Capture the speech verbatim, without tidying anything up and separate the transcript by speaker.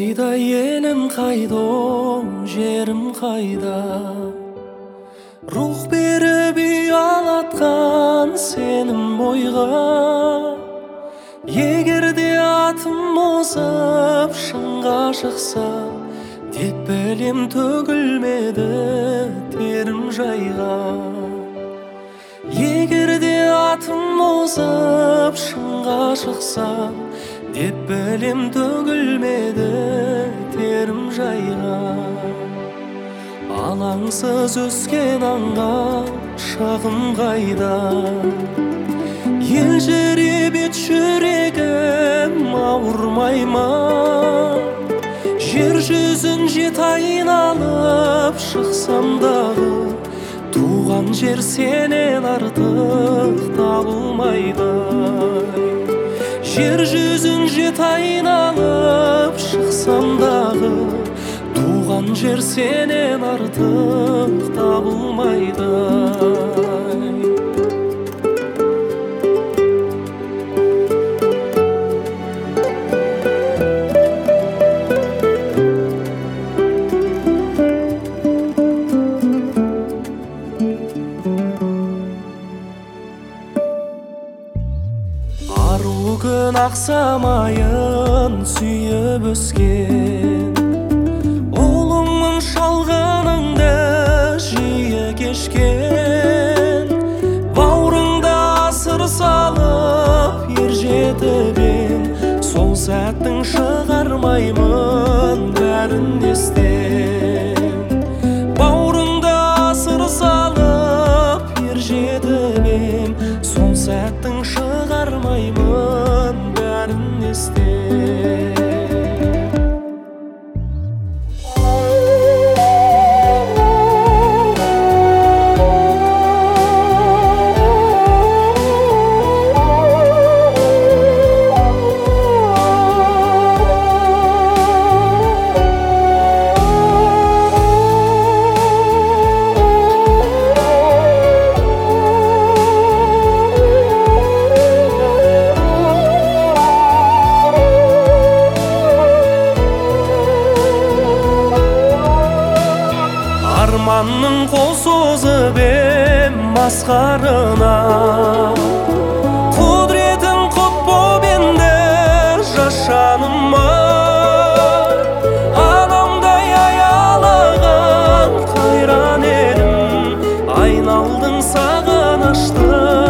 Speaker 1: Қайда елім қайда, жерім қайда, рух беріп ұялатқан сенім бойға. Егерде атым озып шыңға шықса, деп білем төгілмеді терім жайға. Егерде атым озып шыңға шықса, деп білем төгілмеді терім жайға. Алаңсыз өскен аңға шағым қайда, елжіреп жүрегім ауырмай ма? Жер жүзін жет айналып шықсам дағы, туған жер сенен артық табылмайды. Жер жүзін жет айналып шықсам дағы, туған жер сенен артық табылмайды. Ару күн ақсамайын сүйіп өскен, ұлыңмын шалғыныңды жиі кешкен. Бауырыңда асыр салып ер жетіп ем, сол сәттің шығармаймын бәрін естен. Бауырыңда асыр салып ер жетіп ем, сол сәттің шығармаймын бәрін естен. Арманның қол созып ем масқарына, құдретің құт боп енді жас жаныма. Анамдай аялаған қайран елім, айналдың сағынышты